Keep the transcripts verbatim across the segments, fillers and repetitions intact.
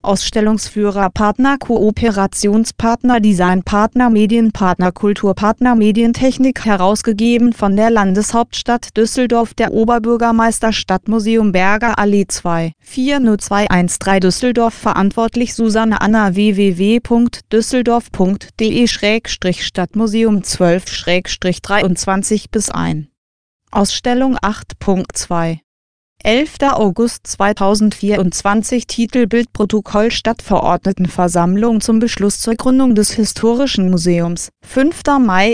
Ausstellungsführer, Partner, Kooperationspartner, Designpartner, Medienpartner, Kulturpartner, Medientechnik, herausgegeben von der Landeshauptstadt Düsseldorf, der Oberbürgermeister, Stadtmuseum Berger Allee zwei vier null zwei eins drei Düsseldorf, verantwortlich Susanne Anna, w w w punkt düsseldorf punkt de Schrägstrich Stadtmuseum zwölf Schrägstrich dreiundzwanzig bis ein. Ausstellung acht Punkt zwei. elfter August zweitausendvierundzwanzig. Titelbild Protokoll Stadtverordnetenversammlung zum Beschluss zur Gründung des Historischen Museums. fünfter Mai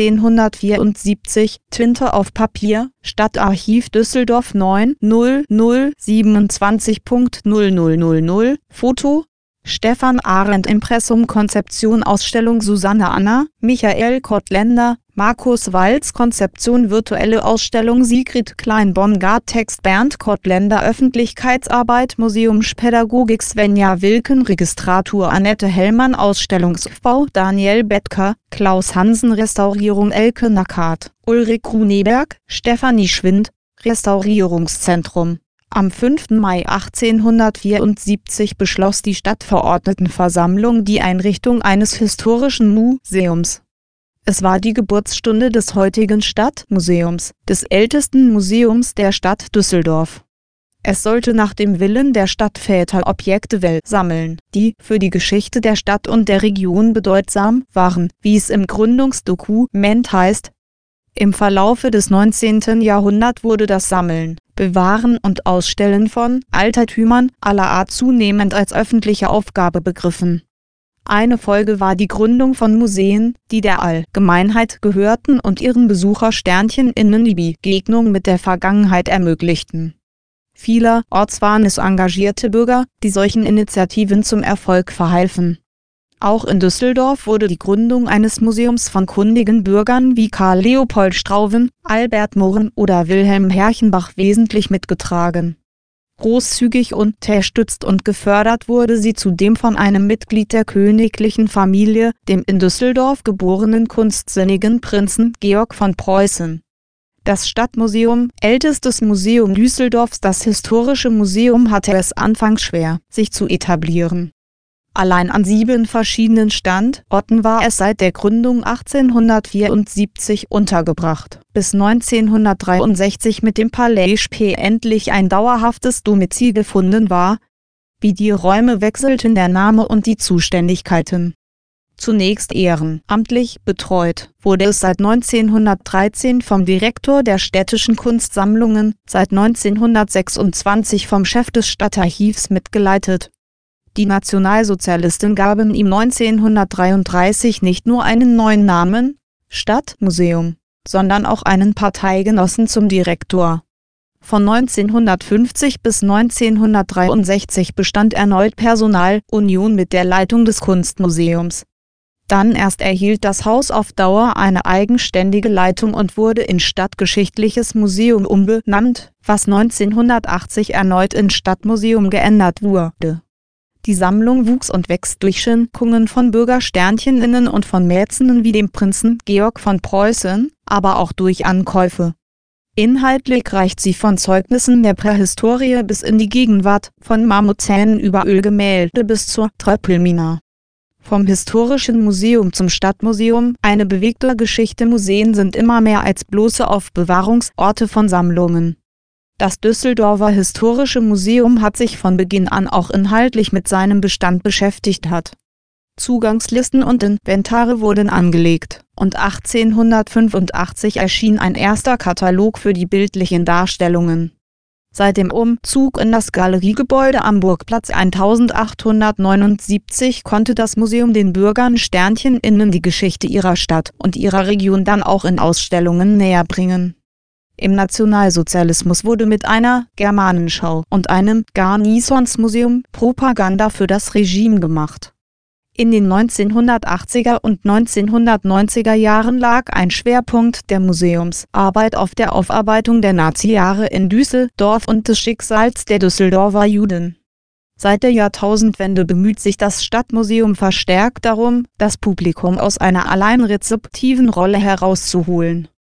achtzehnhundertvierundsiebzig. Tinte auf Papier. Stadtarchiv Düsseldorf neun null null siebenundzwanzig Punkt null null null null. Foto Stefan Arendt. Impressum Konzeption Ausstellung Susanne Anna, Michael Kottländer, Markus Walz. Konzeption Virtuelle Ausstellung Sigrid Klein-Bongard. Text Bernd Kottländer. Öffentlichkeitsarbeit Museumspädagogik Svenja Wilken. Registratur Annette Hellmann. Ausstellungsaufbau Daniel Bettker, Klaus Hansen. Restaurierung Elke Nackhardt, Ulrich Runeberg, Stefanie Schwind. Restaurierungszentrum. Am fünften Mai achtzehnhundertvierundsiebzig beschloss die Stadtverordnetenversammlung die Einrichtung eines historischen Museums. Es war die Geburtsstunde des heutigen Stadtmuseums, des ältesten Museums der Stadt Düsseldorf. Es sollte nach dem Willen der Stadtväter Objekte sammeln, die für die Geschichte der Stadt und der Region bedeutsam waren, wie es im Gründungsdokument heißt. Im Verlaufe des neunzehnten Jahrhunderts wurde das Sammeln, Bewahren und Ausstellen von Altertümern aller Art zunehmend als öffentliche Aufgabe begriffen. Eine Folge war die Gründung von Museen, die der Allgemeinheit gehörten und ihren BesuchersternInnen die Begegnung mit der Vergangenheit ermöglichten. Vielerorts waren es engagierte Bürger, die solchen Initiativen zum Erfolg verhalfen. Auch in Düsseldorf wurde die Gründung eines Museums von kundigen Bürgern wie Karl Leopold Strauven, Albert Murren oder Wilhelm Herchenbach wesentlich mitgetragen. Großzügig unterstützt und gefördert wurde sie zudem von einem Mitglied der königlichen Familie, dem in Düsseldorf geborenen kunstsinnigen Prinzen Georg von Preußen. Das Stadtmuseum, ältestes Museum Düsseldorfs, das Historische Museum, hatte es anfangs schwer, sich zu etablieren. Allein an sieben verschiedenen Standorten war es seit der Gründung achtzehnhundertvierundsiebzig untergebracht, bis neunzehnhundertdreiundsechzig mit dem Palais Spee endlich ein dauerhaftes Domizil gefunden war. Wie die Räume wechselten der Name und die Zuständigkeiten. Zunächst ehrenamtlich betreut wurde es seit neunzehnhundertdreizehn vom Direktor der städtischen Kunstsammlungen, seit neunzehnhundertsechsundzwanzig vom Chef des Stadtarchivs mitgeleitet. Die Nationalsozialisten gaben ihm neunzehnhundertdreiunddreißig nicht nur einen neuen Namen, Stadtmuseum, sondern auch einen Parteigenossen zum Direktor. Von neunzehnhundertfünfzig bis neunzehnhundertdreiundsechzig bestand erneut Personalunion mit der Leitung des Kunstmuseums. Dann erst erhielt das Haus auf Dauer eine eigenständige Leitung und wurde in Stadtgeschichtliches Museum umbenannt, was neunzehnhundertachtzig erneut in Stadtmuseum geändert wurde. Die Sammlung wuchs und wächst durch Schenkungen von Bürgersterninnen und von Mäzenen wie dem Prinzen Georg von Preußen, aber auch durch Ankäufe. Inhaltlich reicht sie von Zeugnissen der Prähistorie bis in die Gegenwart, von Marmorzähnen über Ölgemälde bis zur Tröpfelmine. Vom Historischen Museum zum Stadtmuseum, eine bewegte Geschichte. Museen sind immer mehr als bloße Aufbewahrungsorte von Sammlungen. Das Düsseldorfer Historische Museum hat sich von Beginn an auch inhaltlich mit seinem Bestand beschäftigt hat. Zugangslisten und Inventare wurden angelegt, und achtzehnhundertfünfundachtzig erschien ein erster Katalog für die bildlichen Darstellungen. Seit dem Umzug in das Galeriegebäude am Burgplatz eintausendachthundertneunundsiebzig konnte das Museum den Bürgern SterninnInnen die Geschichte ihrer Stadt und ihrer Region dann auch in Ausstellungen näher bringen. Im Nationalsozialismus wurde mit einer Germanenschau und einem Garnisonsmuseum Propaganda für das Regime gemacht. In den neunzehnhundertachtziger und neunzehnhundertneunziger Jahren lag ein Schwerpunkt der Museumsarbeit auf der Aufarbeitung der Nazi-Jahre in Düsseldorf und des Schicksals der Düsseldorfer Juden. Seit der Jahrtausendwende bemüht sich das Stadtmuseum verstärkt darum, das Publikum aus einer allein rezeptiven Rolle herauszuholen.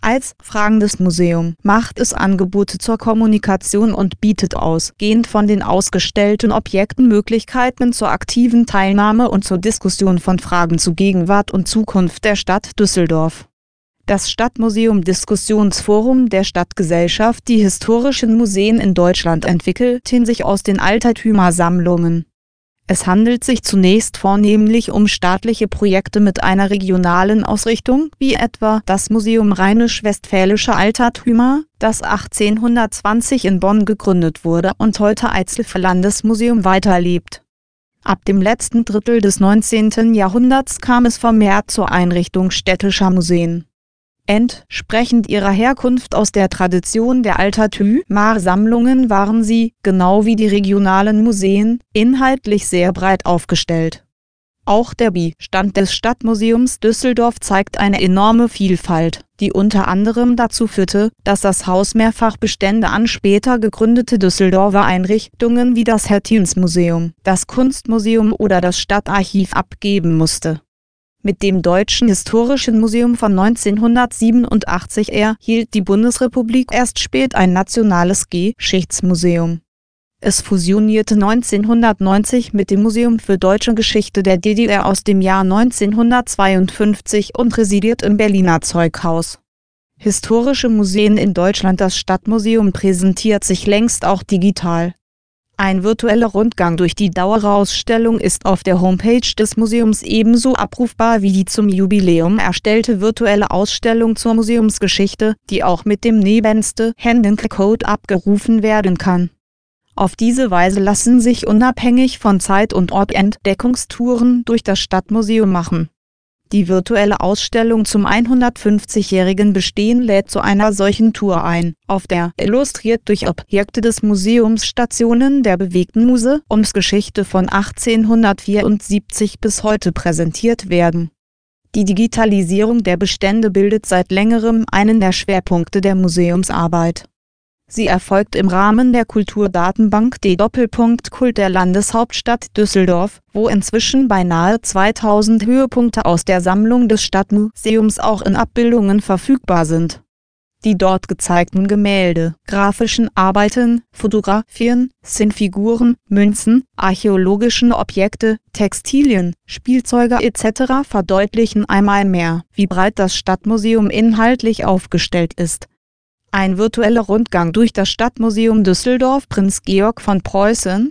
Als fragendes Museum macht es Angebote zur Kommunikation und bietet ausgehend von den ausgestellten Objekten Möglichkeiten zur aktiven Teilnahme und zur Diskussion von Fragen zu Gegenwart und Zukunft der Stadt Düsseldorf. Das Stadtmuseum Diskussionsforum der Stadtgesellschaft. Die historischen Museen in Deutschland entwickelten sich aus den Altertümersammlungen. Es handelt sich zunächst vornehmlich um staatliche Projekte mit einer regionalen Ausrichtung, wie etwa das Museum Rheinisch-Westfälische Altertümer, das achtzehnhundertzwanzig in Bonn gegründet wurde und heute als Landesmuseum weiterlebt. Ab dem letzten Drittel des neunzehnten Jahrhunderts kam es vermehrt zur Einrichtung städtischer Museen. Entsprechend ihrer Herkunft aus der Tradition der Altertümersammlungen waren sie, genau wie die regionalen Museen, inhaltlich sehr breit aufgestellt. Auch der Bestand des Stadtmuseums Düsseldorf zeigt eine enorme Vielfalt, die unter anderem dazu führte, dass das Haus mehrfach Bestände an später gegründete Düsseldorfer Einrichtungen wie das Hertziensmuseum, das Kunstmuseum oder das Stadtarchiv abgeben musste. Mit dem Deutschen Historischen Museum von neunzehnhundertsiebenundachtzig erhielt die Bundesrepublik erst spät ein nationales Geschichtsmuseum. Es fusionierte neunzehnhundertneunzig mit dem Museum für Deutsche Geschichte der D D R aus dem Jahr neunzehnhundertzweiundfünfzig und residiert im Berliner Zeughaus. Historische Museen in Deutschland. Das Stadtmuseum präsentiert sich längst auch digital. Ein virtueller Rundgang durch die Dauerausstellung ist auf der Homepage des Museums ebenso abrufbar wie die zum Jubiläum erstellte virtuelle Ausstellung zur Museumsgeschichte, die auch mit dem nebenste Händecode abgerufen werden kann. Auf diese Weise lassen sich unabhängig von Zeit und Ort Entdeckungstouren durch das Stadtmuseum machen. Die virtuelle Ausstellung zum hundertfünfzigjährigen Bestehen lädt zu einer solchen Tour ein, auf der illustriert durch Objekte des Museums Stationen der bewegten Museumsgeschichte von achtzehnhundertvierundsiebzig bis heute präsentiert werden. Die Digitalisierung der Bestände bildet seit längerem einen der Schwerpunkte der Museumsarbeit. Sie erfolgt im Rahmen der Kulturdatenbank D-Kult der Landeshauptstadt Düsseldorf, wo inzwischen beinahe zweitausend Höhepunkte aus der Sammlung des Stadtmuseums auch in Abbildungen verfügbar sind. Die dort gezeigten Gemälde, grafischen Arbeiten, Fotografien, Zinnfiguren, Münzen, archäologischen Objekte, Textilien, Spielzeuge et cetera verdeutlichen einmal mehr, wie breit das Stadtmuseum inhaltlich aufgestellt ist. Ein virtueller Rundgang durch das Stadtmuseum Düsseldorf. Prinz Georg von Preußen,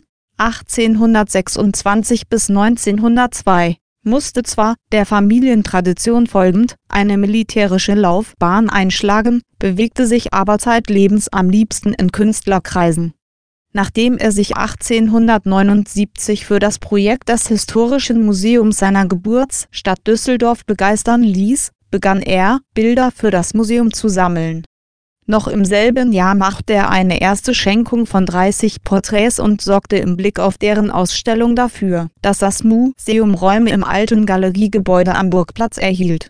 achtzehnhundertsechsundzwanzig bis neunzehnhundertzwei, musste zwar, der Familientradition folgend, eine militärische Laufbahn einschlagen, bewegte sich aber zeitlebens am liebsten in Künstlerkreisen. Nachdem er sich achtzehnhundertneunundsiebzig für das Projekt des Historischen Museums seiner Geburtsstadt Düsseldorf begeistern ließ, begann er, Bilder für das Museum zu sammeln. Noch im selben Jahr machte er eine erste Schenkung von dreißig Porträts und sorgte im Blick auf deren Ausstellung dafür, dass das Museum Räume im alten Galeriegebäude am Burgplatz erhielt.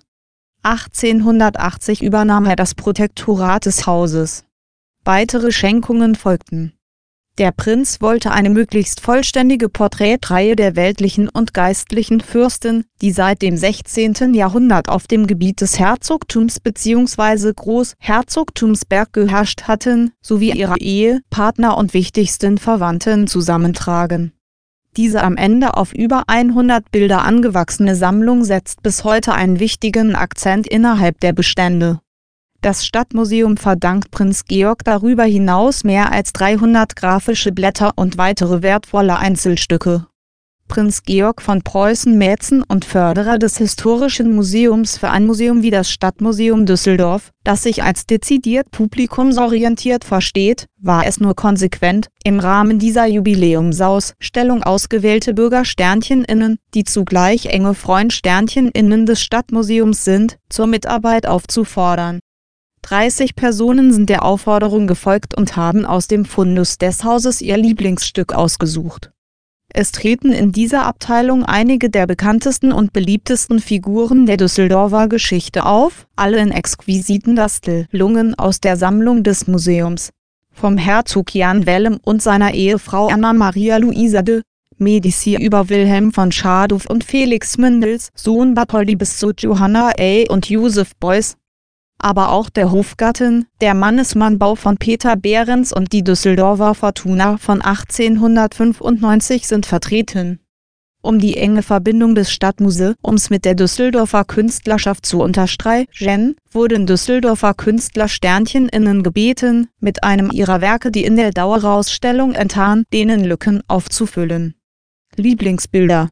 achtzehnhundertachtzig übernahm er das Protektorat des Hauses. Weitere Schenkungen folgten. Der Prinz wollte eine möglichst vollständige Porträtreihe der weltlichen und geistlichen Fürsten, die seit dem sechzehnten Jahrhundert auf dem Gebiet des Herzogtums bzw. Großherzogtumsberg geherrscht hatten, sowie ihrer Ehepartner und wichtigsten Verwandten zusammentragen. Diese am Ende auf über hundert Bilder angewachsene Sammlung setzt bis heute einen wichtigen Akzent innerhalb der Bestände. Das Stadtmuseum verdankt Prinz Georg darüber hinaus mehr als dreihundert grafische Blätter und weitere wertvolle Einzelstücke. Prinz Georg von Preußen, Mäzen und Förderer des Historischen Museums. Für ein Museum wie das Stadtmuseum Düsseldorf, das sich als dezidiert publikumsorientiert versteht, war es nur konsequent, im Rahmen dieser Jubiläumsausstellung ausgewählte BürgersternchenInnen, die zugleich enge FreundsternchenInnen des Stadtmuseums sind, zur Mitarbeit aufzufordern. dreißig Personen sind der Aufforderung gefolgt und haben aus dem Fundus des Hauses ihr Lieblingsstück ausgesucht. Es treten in dieser Abteilung einige der bekanntesten und beliebtesten Figuren der Düsseldorfer Geschichte auf, alle in exquisiten Darstellungen aus der Sammlung des Museums. Vom Herzog Jan Wellem und seiner Ehefrau Anna Maria Luisa de Medici über Wilhelm von Schadow und Felix Mendelssohn Bartholdy bis zu Johanna A. und Joseph Beuys. aber auch der Hofgarten, der Mannesmann-Bau von Peter Behrens und die Düsseldorfer Fortuna von achtzehnhundertfünfundneunzig sind vertreten. Um die enge Verbindung des Stadtmuseums mit der Düsseldorfer Künstlerschaft zu unterstreichen, wurden Düsseldorfer KünstlersternInnen gebeten, mit einem ihrer Werke die in der Dauerausstellung enthaltenen Lücken aufzufüllen. Lieblingsbilder